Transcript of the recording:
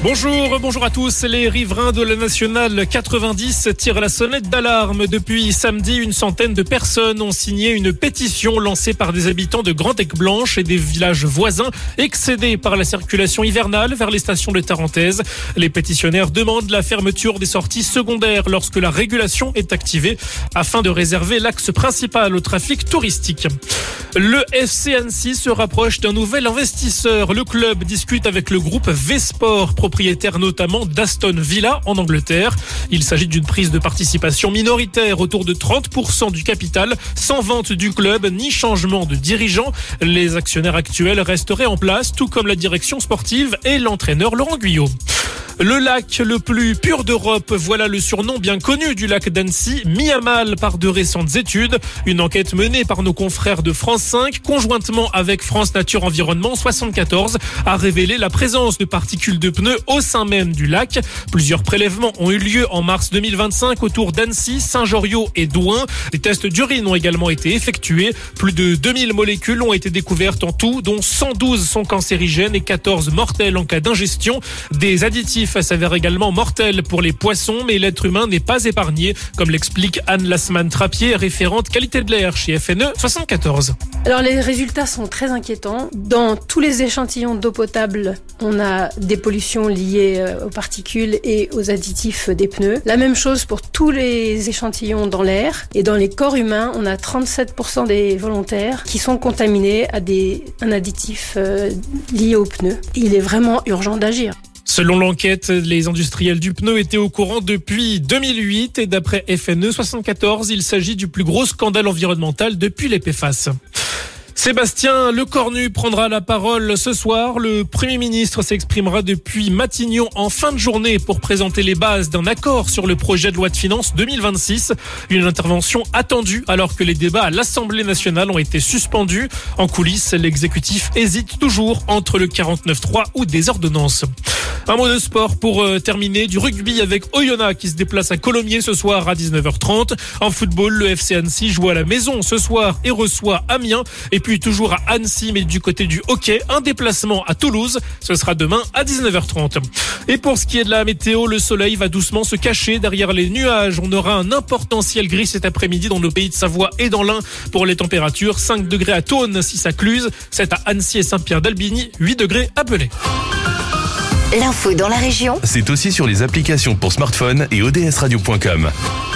Bonjour à tous. Les riverains de la Nationale 90 tirent la sonnette d'alarme. Depuis samedi, une centaine de personnes ont signé une pétition lancée par des habitants de Grand-Aigues-Blanche et des villages voisins excédés par la circulation hivernale vers les stations de Tarentaise. Les pétitionnaires demandent la fermeture des sorties secondaires lorsque la régulation est activée afin de réserver l'axe principal au trafic touristique. Le FC Annecy se rapproche d'un nouvel investisseur. Le club discute avec le groupe V-Sport, propriétaire notamment d'Aston Villa en Angleterre. Il s'agit d'une prise de participation minoritaire autour de 30% du capital, sans vente du club ni changement de dirigeant. Les actionnaires actuels resteraient en place, tout comme la direction sportive et l'entraîneur Laurent Guyot. Le lac le plus pur d'Europe, voilà le surnom bien connu du lac d'Annecy, mis à mal par de récentes études. Une enquête menée par nos confrères de France 5, conjointement avec France Nature Environnement 74, a révélé la présence de particules de pneus au sein même du lac. Plusieurs prélèvements ont eu lieu en mars 2025 autour d'Annecy, Saint-Joriot et Douin. Des tests d'urine ont également été effectués. Plus de 2000 molécules ont été découvertes en tout, dont 112 sont cancérigènes et 14 mortelles en cas d'ingestion. Des additifs s'avèrent également mortels pour les poissons, mais l'être humain n'est pas épargné, comme l'explique Anne Lasman-Trappier, référente qualité de l'air chez FNE 74. Alors les résultats sont très inquiétants. Dans tous les échantillons d'eau potable, on a des pollutions liées aux particules et aux additifs des pneus. La même chose pour tous les échantillons dans l'air. Et dans les corps humains, on a 37% des volontaires qui sont contaminés à un additif lié aux pneus. Il est vraiment urgent d'agir. Selon l'enquête, les industriels du pneu étaient au courant depuis 2008 et d'après FNE 74, il s'agit du plus gros scandale environnemental depuis les PFAS. Sébastien Lecornu prendra la parole ce soir. Le Premier ministre s'exprimera depuis Matignon en fin de journée pour présenter les bases d'un accord sur le projet de loi de finances 2026. Une intervention attendue alors que les débats à l'Assemblée nationale ont été suspendus. En coulisses, l'exécutif hésite toujours entre le 49.3 ou des ordonnances. Un mot de sport pour terminer, du rugby avec Oyonnax qui se déplace à Colomiers ce soir à 19h30. En football, le FC Annecy joue à la maison ce soir et reçoit Amiens. Et puis toujours à Annecy, mais du côté du hockey, un déplacement à Toulouse. Ce sera demain à 19h30. Et pour ce qui est de la météo, le soleil va doucement se cacher derrière les nuages. On aura un important ciel gris cet après-midi dans nos pays de Savoie et dans l'Ain pour les températures. 5 degrés à Thônes, 6 à Cluse, 7 à Annecy et Saint-Pierre-d'Albigny, 8 degrés à Pelé. L'info dans la région, c'est aussi sur les applications pour smartphone et odsradio.com.